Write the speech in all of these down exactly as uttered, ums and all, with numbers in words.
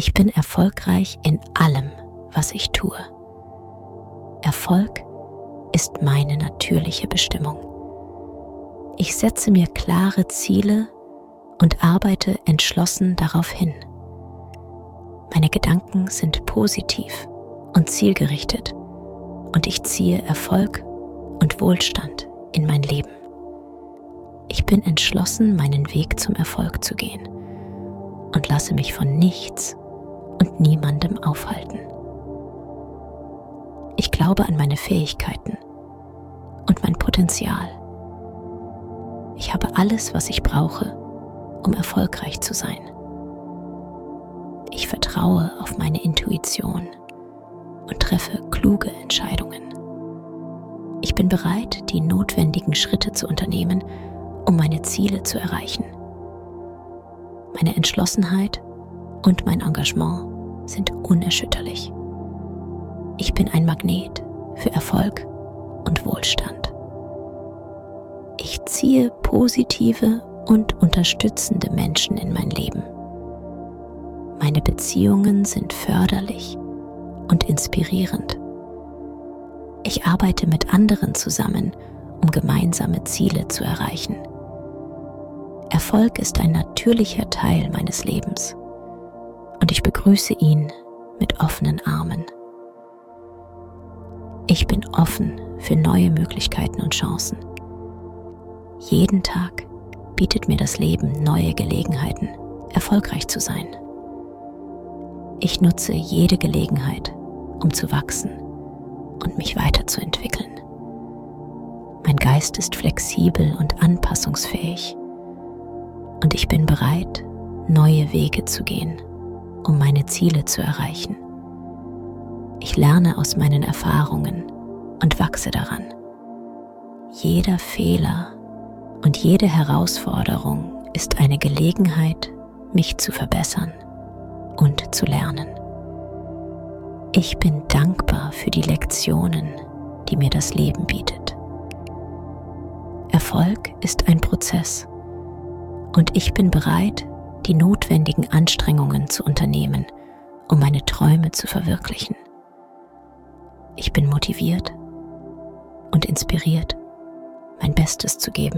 Ich bin erfolgreich in allem, was ich tue. Erfolg ist meine natürliche Bestimmung. Ich setze mir klare Ziele und arbeite entschlossen darauf hin. Meine Gedanken sind positiv und zielgerichtet und ich ziehe Erfolg und Wohlstand in mein Leben. Ich bin entschlossen, meinen Weg zum Erfolg zu gehen und lasse mich von nichts und niemandem aufhalten. Ich glaube an meine Fähigkeiten und mein Potenzial. Ich habe alles, was ich brauche, um erfolgreich zu sein. Ich vertraue auf meine Intuition und treffe kluge Entscheidungen. Ich bin bereit, die notwendigen Schritte zu unternehmen, um meine Ziele zu erreichen. Meine Entschlossenheit und mein Engagement sind unerschütterlich. Ich bin ein Magnet für Erfolg und Wohlstand. Ich ziehe positive und unterstützende Menschen in mein Leben. Meine Beziehungen sind förderlich und inspirierend. Ich arbeite mit anderen zusammen, um gemeinsame Ziele zu erreichen. Erfolg ist ein natürlicher Teil meines Lebens und ich begrüße ihn mit offenen Armen. Ich bin offen für neue Möglichkeiten und Chancen. Jeden Tag bietet mir das Leben neue Gelegenheiten, erfolgreich zu sein. Ich nutze jede Gelegenheit, um zu wachsen und mich weiterzuentwickeln. Mein Geist ist flexibel und anpassungsfähig und ich bin bereit, neue Wege zu gehen, um meine Ziele zu erreichen. Ich lerne aus meinen Erfahrungen und wachse daran. Jeder Fehler und jede Herausforderung ist eine Gelegenheit, mich zu verbessern und zu lernen. Ich bin dankbar für die Lektionen, die mir das Leben bietet. Erfolg ist ein Prozess und ich bin bereit, die notwendigen Anstrengungen zu unternehmen, um meine Träume zu verwirklichen. Ich bin motiviert und inspiriert, mein Bestes zu geben.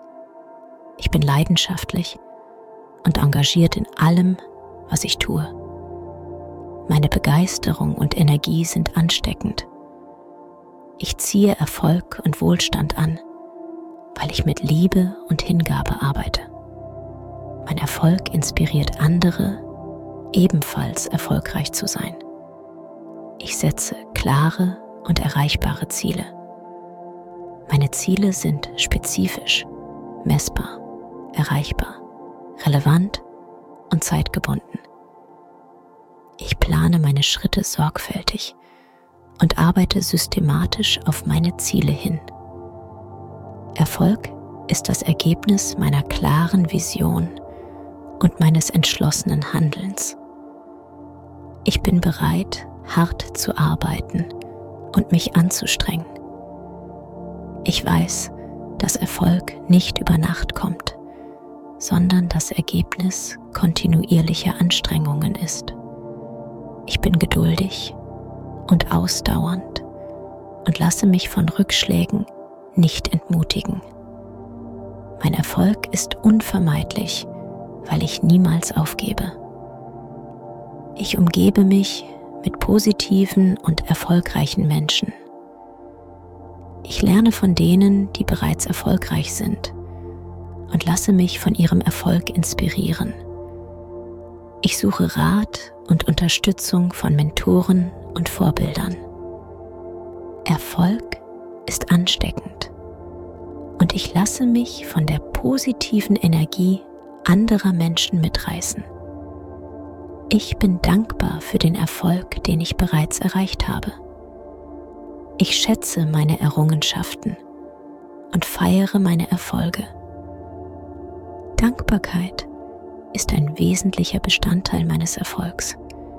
Ich bin leidenschaftlich und engagiert in allem, was ich tue. Meine Begeisterung und Energie sind ansteckend. Ich ziehe Erfolg und Wohlstand an, weil ich mit Liebe und Hingabe arbeite. Mein Erfolg inspiriert andere, ebenfalls erfolgreich zu sein. Ich setze klare und erreichbare Ziele. Meine Ziele sind spezifisch, messbar, erreichbar, relevant und zeitgebunden. Ich plane meine Schritte sorgfältig und arbeite systematisch auf meine Ziele hin. Erfolg ist das Ergebnis meiner klaren Vision und meines entschlossenen Handelns. Ich bin bereit, hart zu arbeiten und mich anzustrengen. Ich weiß, dass Erfolg nicht über Nacht kommt, sondern das Ergebnis kontinuierlicher Anstrengungen ist. Ich bin geduldig und ausdauernd und lasse mich von Rückschlägen nicht entmutigen. Mein Erfolg ist unvermeidlich, weil ich niemals aufgebe. Ich umgebe mich mit positiven und erfolgreichen Menschen. Ich lerne von denen, die bereits erfolgreich sind und lasse mich von ihrem Erfolg inspirieren. Ich suche Rat und Unterstützung von Mentoren und Vorbildern. Erfolg ist ansteckend und ich lasse mich von der positiven Energie anderer Menschen mitreißen. Ich bin dankbar für den Erfolg, den ich bereits erreicht habe. Ich schätze meine Errungenschaften und feiere meine Erfolge. Dankbarkeit ist ein wesentlicher Bestandteil meines Erfolgs.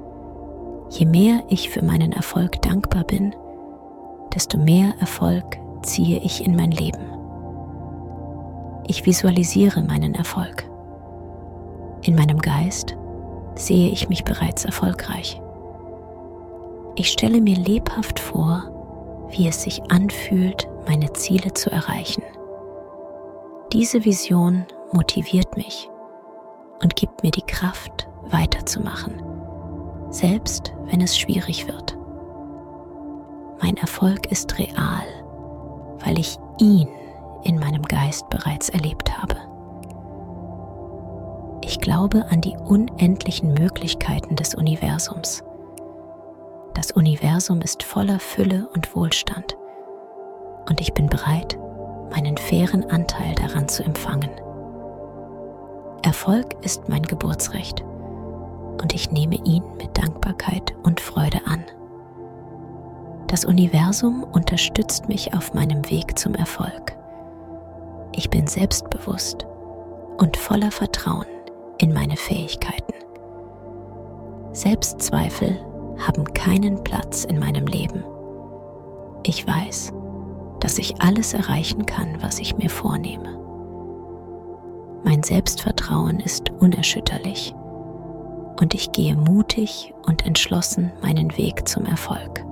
Je mehr ich für meinen Erfolg dankbar bin, desto mehr Erfolg ziehe ich in mein Leben. Ich visualisiere meinen Erfolg. In meinem Geist sehe ich mich bereits erfolgreich. Ich stelle mir lebhaft vor, wie es sich anfühlt, meine Ziele zu erreichen. Diese Vision motiviert mich und gibt mir die Kraft, weiterzumachen, selbst wenn es schwierig wird. Mein Erfolg ist real, weil ich ihn in meinem Geist bereits erlebt habe. Ich glaube an die unendlichen Möglichkeiten des Universums. Das Universum ist voller Fülle und Wohlstand und ich bin bereit, meinen fairen Anteil daran zu empfangen. Erfolg ist mein Geburtsrecht und ich nehme ihn mit Dankbarkeit und Freude an. Das Universum unterstützt mich auf meinem Weg zum Erfolg. Ich bin selbstbewusst und voller Vertrauen in meine Fähigkeiten. Selbstzweifel haben keinen Platz in meinem Leben. Ich weiß, dass ich alles erreichen kann, was ich mir vornehme. Mein Selbstvertrauen ist unerschütterlich und ich gehe mutig und entschlossen meinen Weg zum Erfolg.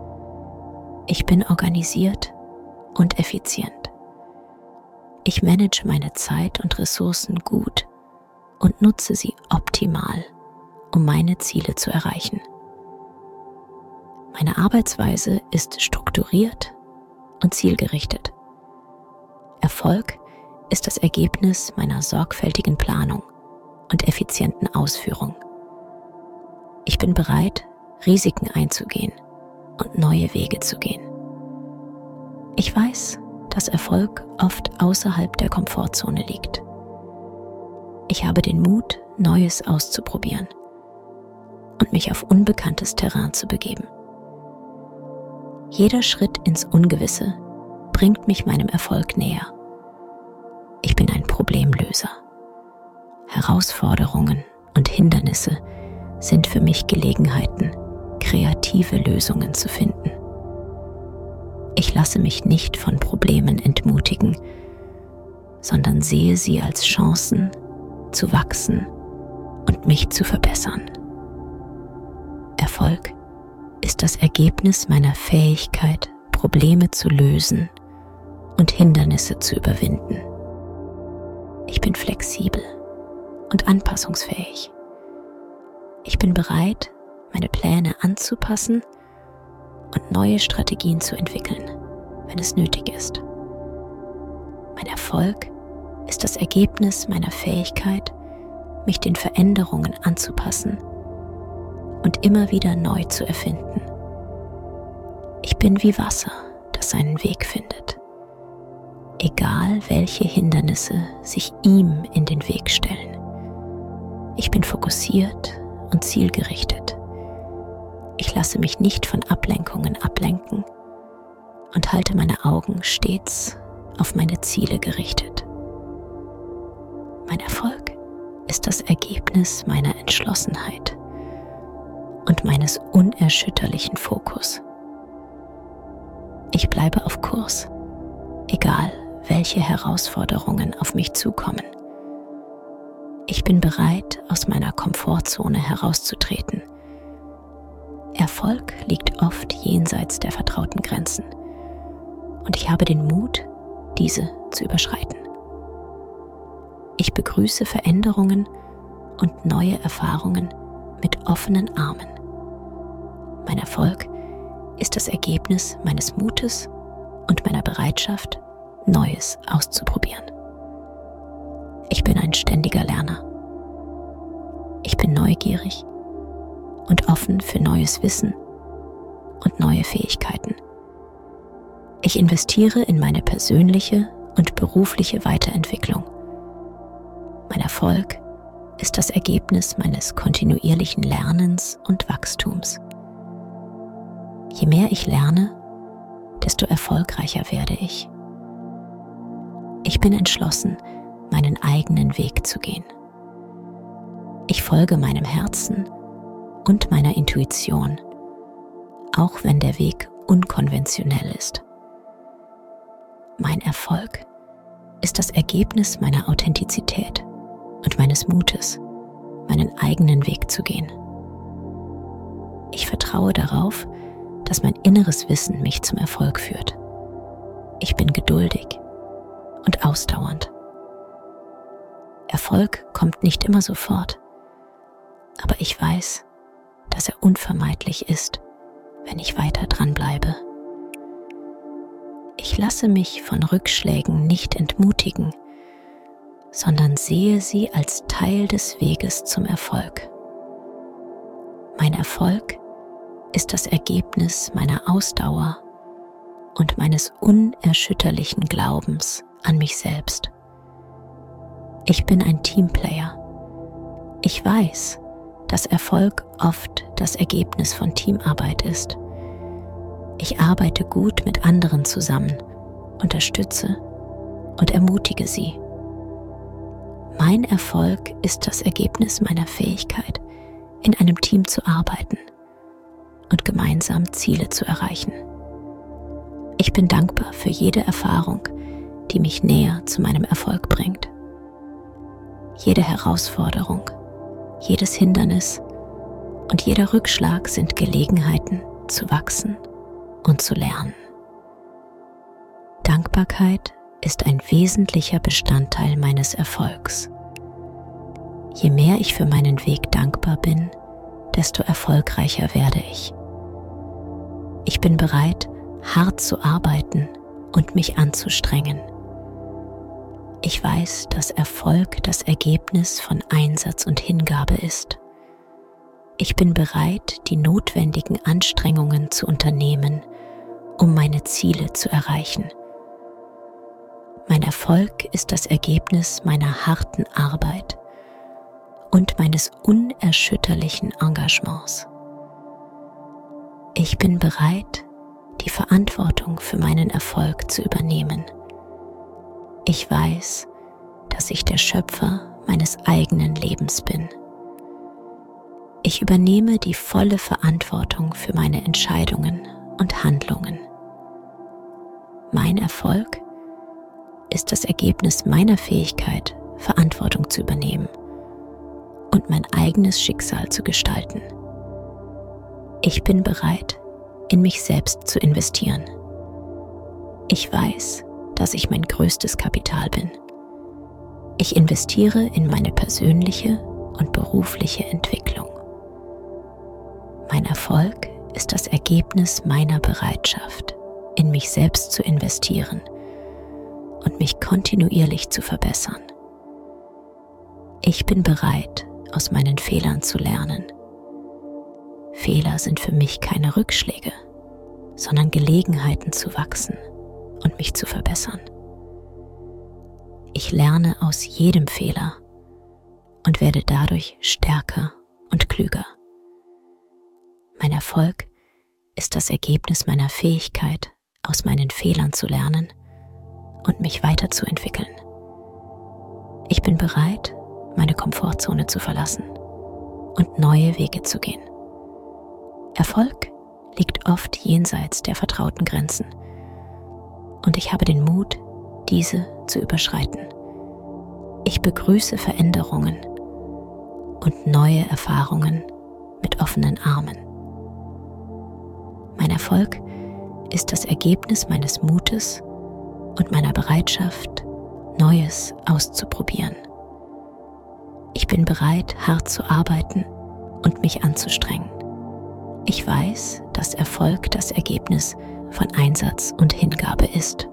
Ich bin organisiert und effizient. Ich manage meine Zeit und Ressourcen gut und nutze sie optimal, um meine Ziele zu erreichen. Meine Arbeitsweise ist strukturiert und zielgerichtet. Erfolg ist das Ergebnis meiner sorgfältigen Planung und effizienten Ausführung. Ich bin bereit, Risiken einzugehen und neue Wege zu gehen. Ich weiß, dass Erfolg oft außerhalb der Komfortzone liegt. Ich habe den Mut, Neues auszuprobieren und mich auf unbekanntes Terrain zu begeben. Jeder Schritt ins Ungewisse bringt mich meinem Erfolg näher. Ich bin ein Problemlöser. Herausforderungen und Hindernisse sind für mich Gelegenheiten, kreative Lösungen zu finden. Ich lasse mich nicht von Problemen entmutigen, sondern sehe sie als Chancen, zu wachsen und mich zu verbessern. Erfolg ist das Ergebnis meiner Fähigkeit, Probleme zu lösen und Hindernisse zu überwinden. Ich bin flexibel und anpassungsfähig. Ich bin bereit, meine Pläne anzupassen und neue Strategien zu entwickeln, wenn es nötig ist. Mein Erfolg ist das Ergebnis meiner Fähigkeit, mich den Veränderungen anzupassen und immer wieder neu zu erfinden. Ich bin wie Wasser, das seinen Weg findet, egal welche Hindernisse sich ihm in den Weg stellen. Ich bin fokussiert und zielgerichtet. Ich lasse mich nicht von Ablenkungen ablenken und halte meine Augen stets auf meine Ziele gerichtet. Mein Erfolg ist das Ergebnis meiner Entschlossenheit und meines unerschütterlichen Fokus. Ich bleibe auf Kurs, egal welche Herausforderungen auf mich zukommen. Ich bin bereit, aus meiner Komfortzone herauszutreten. Erfolg liegt oft jenseits der vertrauten Grenzen und ich habe den Mut, diese zu überschreiten. Ich begrüße Veränderungen und neue Erfahrungen mit offenen Armen. Mein Erfolg ist das Ergebnis meines Mutes und meiner Bereitschaft, Neues auszuprobieren. Ich bin ein ständiger Lerner. Ich bin neugierig und offen für neues Wissen und neue Fähigkeiten. Ich investiere in meine persönliche und berufliche Weiterentwicklung. Mein Erfolg ist das Ergebnis meines kontinuierlichen Lernens und Wachstums. Je mehr ich lerne, desto erfolgreicher werde ich. Ich bin entschlossen, meinen eigenen Weg zu gehen. Ich folge meinem Herzen und meiner Intuition, auch wenn der Weg unkonventionell ist. Mein Erfolg ist das Ergebnis meiner Authentizität und meines Mutes, meinen eigenen Weg zu gehen. Ich vertraue darauf, dass mein inneres Wissen mich zum Erfolg führt. Ich bin geduldig und ausdauernd. Erfolg kommt nicht immer sofort, aber ich weiß, dass er unvermeidlich ist, wenn ich weiter dranbleibe. Ich lasse mich von Rückschlägen nicht entmutigen, sondern sehe sie als Teil des Weges zum Erfolg. Mein Erfolg ist das Ergebnis meiner Ausdauer und meines unerschütterlichen Glaubens an mich selbst. Ich bin ein Teamplayer. Ich weiß, dass Erfolg oft das Ergebnis von Teamarbeit ist. Ich arbeite gut mit anderen zusammen, unterstütze und ermutige sie. Mein Erfolg ist das Ergebnis meiner Fähigkeit, in einem Team zu arbeiten und gemeinsam Ziele zu erreichen. Ich bin dankbar für jede Erfahrung, die mich näher zu meinem Erfolg bringt. Jede Herausforderung, jedes Hindernis und jeder Rückschlag sind Gelegenheiten zu wachsen und zu lernen. Dankbarkeit ist ein wesentlicher Bestandteil meines Erfolgs. Je mehr ich für meinen Weg dankbar bin, desto erfolgreicher werde ich. Ich bin bereit, hart zu arbeiten und mich anzustrengen. Ich weiß, dass Erfolg das Ergebnis von Einsatz und Hingabe ist. Ich bin bereit, die notwendigen Anstrengungen zu unternehmen, um meine Ziele zu erreichen. Mein Erfolg ist das Ergebnis meiner harten Arbeit und meines unerschütterlichen Engagements. Ich bin bereit, die Verantwortung für meinen Erfolg zu übernehmen. Ich weiß, dass ich der Schöpfer meines eigenen Lebens bin. Ich übernehme die volle Verantwortung für meine Entscheidungen und Handlungen. Mein Erfolg ist das Ergebnis meiner Fähigkeit, Verantwortung zu übernehmen und mein eigenes Schicksal zu gestalten. Ich bin bereit, in mich selbst zu investieren. Ich weiß, dass ich mein größtes Kapital bin. Ich investiere in meine persönliche und berufliche Entwicklung. Mein Erfolg ist das Ergebnis meiner Bereitschaft, in mich selbst zu investieren und mich kontinuierlich zu verbessern. Ich bin bereit, aus meinen Fehlern zu lernen. Fehler sind für mich keine Rückschläge, sondern Gelegenheiten zu wachsen und mich zu verbessern. Ich lerne aus jedem Fehler und werde dadurch stärker und klüger. Mein Erfolg ist das Ergebnis meiner Fähigkeit, aus meinen Fehlern zu lernen und mich weiterzuentwickeln. Ich bin bereit, meine Komfortzone zu verlassen und neue Wege zu gehen. Erfolg liegt oft jenseits der vertrauten Grenzen und ich habe den Mut, diese zu überschreiten. Ich begrüße Veränderungen und neue Erfahrungen mit offenen Armen. Mein Erfolg ist das Ergebnis meines Mutes und meiner Bereitschaft, Neues auszuprobieren. Ich bin bereit, hart zu arbeiten und mich anzustrengen. Ich weiß, dass Erfolg das Ergebnis von Einsatz und Hingabe ist.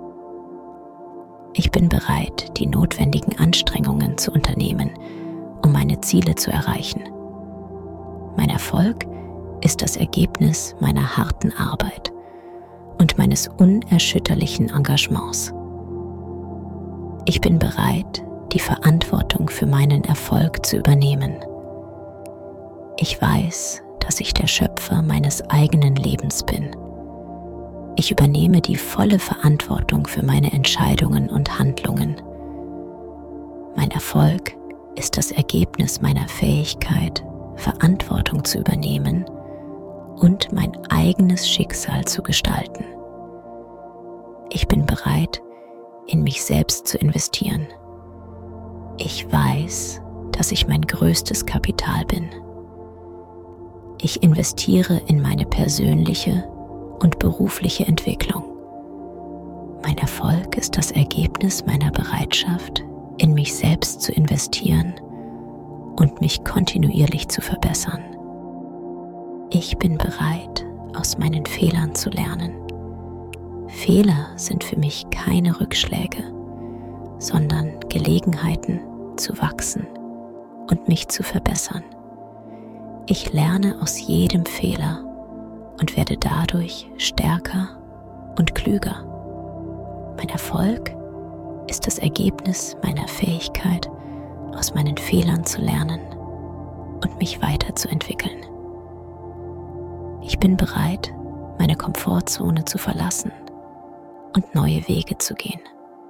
Ich bin bereit, die notwendigen Anstrengungen zu unternehmen, um meine Ziele zu erreichen. Mein Erfolg ist das Ergebnis meiner harten Arbeit und meines unerschütterlichen Engagements. Ich bin bereit, die Verantwortung für meinen Erfolg zu übernehmen. Ich weiß, dass ich der Schöpfer meines eigenen Lebens bin. Ich übernehme die volle Verantwortung für meine Entscheidungen und Handlungen. Mein Erfolg ist das Ergebnis meiner Fähigkeit, Verantwortung zu übernehmen und mein eigenes Schicksal zu gestalten. Ich bin bereit, in mich selbst zu investieren. Ich weiß, dass ich mein größtes Kapital bin. Ich investiere in meine persönliche und berufliche Entwicklung. Mein Erfolg ist das Ergebnis meiner Bereitschaft, in mich selbst zu investieren und mich kontinuierlich zu verbessern. Ich bin bereit, aus meinen Fehlern zu lernen. Fehler sind für mich keine Rückschläge, sondern Gelegenheiten zu wachsen und mich zu verbessern. Ich lerne aus jedem Fehler und werde dadurch stärker und klüger. Mein Erfolg ist das Ergebnis meiner Fähigkeit, aus meinen Fehlern zu lernen und mich weiterzuentwickeln. Ich bin bereit, meine Komfortzone zu verlassen und neue Wege zu gehen.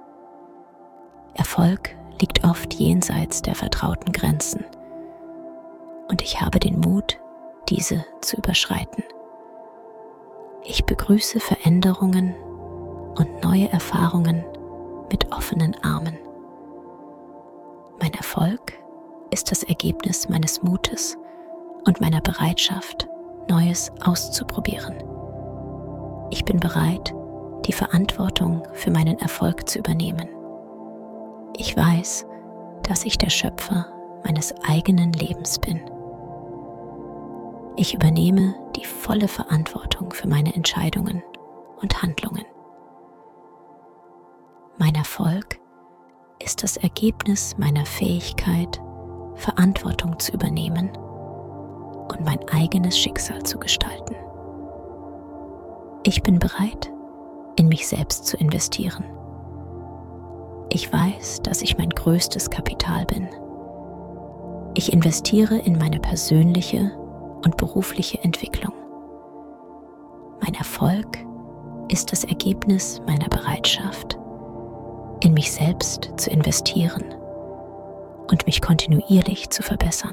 Erfolg liegt oft jenseits der vertrauten Grenzen und ich habe den Mut, diese zu überschreiten. Ich begrüße Veränderungen und neue Erfahrungen mit offenen Armen. Mein Erfolg ist das Ergebnis meines Mutes und meiner Bereitschaft, Neues auszuprobieren. Ich bin bereit, die Verantwortung für meinen Erfolg zu übernehmen. Ich weiß, dass ich der Schöpfer meines eigenen Lebens bin. Ich übernehme die volle Verantwortung für meine Entscheidungen und Handlungen. Mein Erfolg ist das Ergebnis meiner Fähigkeit, Verantwortung zu übernehmen und mein eigenes Schicksal zu gestalten. Ich bin bereit, in mich selbst zu investieren. Ich weiß, dass ich mein größtes Kapital bin. Ich investiere in meine persönliche und berufliche Entwicklung. Mein Erfolg ist das Ergebnis meiner Bereitschaft, in mich selbst zu investieren und mich kontinuierlich zu verbessern.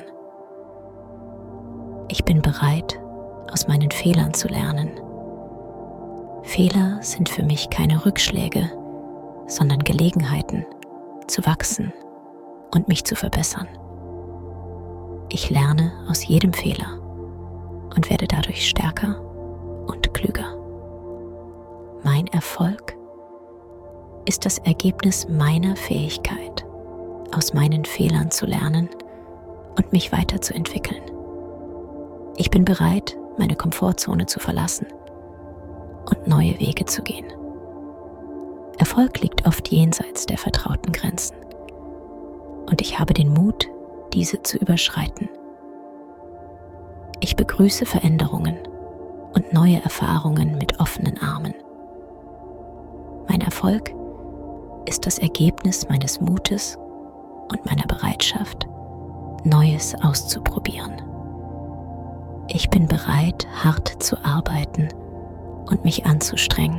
Ich bin bereit, aus meinen Fehlern zu lernen. Fehler sind für mich keine Rückschläge, sondern Gelegenheiten, zu wachsen und mich zu verbessern. Ich lerne aus jedem Fehler und werde dadurch stärker und klüger. Mein Erfolg ist das Ergebnis meiner Fähigkeit, aus meinen Fehlern zu lernen und mich weiterzuentwickeln. Ich bin bereit, meine Komfortzone zu verlassen und neue Wege zu gehen. Erfolg liegt oft jenseits der vertrauten Grenzen und ich habe den Mut, diese zu überschreiten. Ich begrüße Veränderungen und neue Erfahrungen mit offenen Armen. Mein Erfolg ist das Ergebnis meines Mutes und meiner Bereitschaft, Neues auszuprobieren. Ich bin bereit, hart zu arbeiten und mich anzustrengen.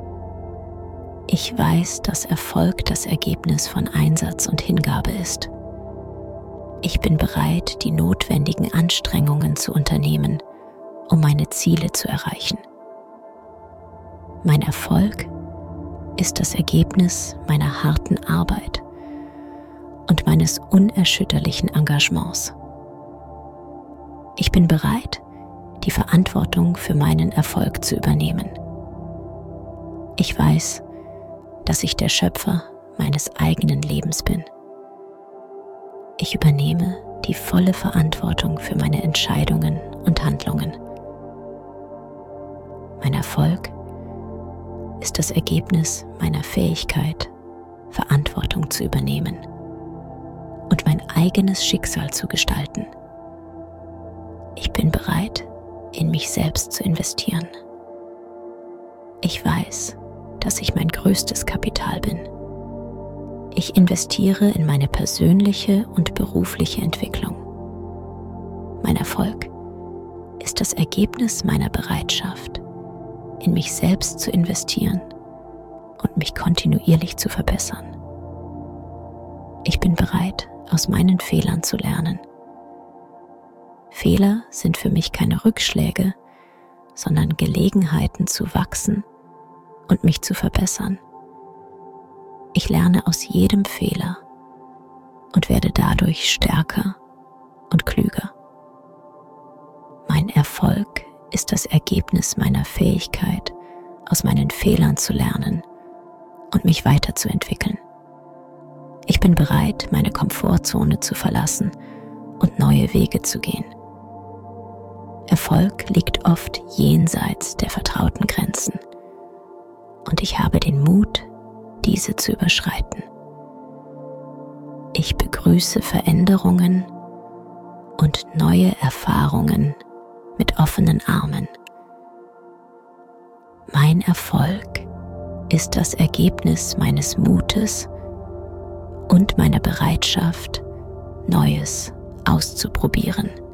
Ich weiß, dass Erfolg das Ergebnis von Einsatz und Hingabe ist. Ich bin bereit, die notwendigen Anstrengungen zu unternehmen, um meine Ziele zu erreichen. Mein Erfolg ist das Ergebnis meiner harten Arbeit und meines unerschütterlichen Engagements. Ich bin bereit, die Verantwortung für meinen Erfolg zu übernehmen. Ich weiß, dass ich der Schöpfer meines eigenen Lebens bin. Ich übernehme die volle Verantwortung für meine Entscheidungen und Handlungen. Mein Erfolg ist das Ergebnis meiner Fähigkeit, Verantwortung zu übernehmen und mein eigenes Schicksal zu gestalten. Ich bin bereit, in mich selbst zu investieren. Ich weiß, dass ich mein größtes Kapital bin. Ich investiere in meine persönliche und berufliche Entwicklung. Mein Erfolg ist das Ergebnis meiner Bereitschaft, in mich selbst zu investieren und mich kontinuierlich zu verbessern. Ich bin bereit, aus meinen Fehlern zu lernen. Fehler sind für mich keine Rückschläge, sondern Gelegenheiten zu wachsen und mich zu verbessern. Ich lerne aus jedem Fehler und werde dadurch stärker und klüger. Mein Erfolg ist das Ergebnis meiner Fähigkeit, aus meinen Fehlern zu lernen und mich weiterzuentwickeln. Ich bin bereit, meine Komfortzone zu verlassen und neue Wege zu gehen. Erfolg liegt oft jenseits der vertrauten Grenzen und ich habe den Mut, diese zu überschreiten. Ich begrüße Veränderungen und neue Erfahrungen mit offenen Armen. Mein Erfolg ist das Ergebnis meines Mutes und meiner Bereitschaft, Neues auszuprobieren.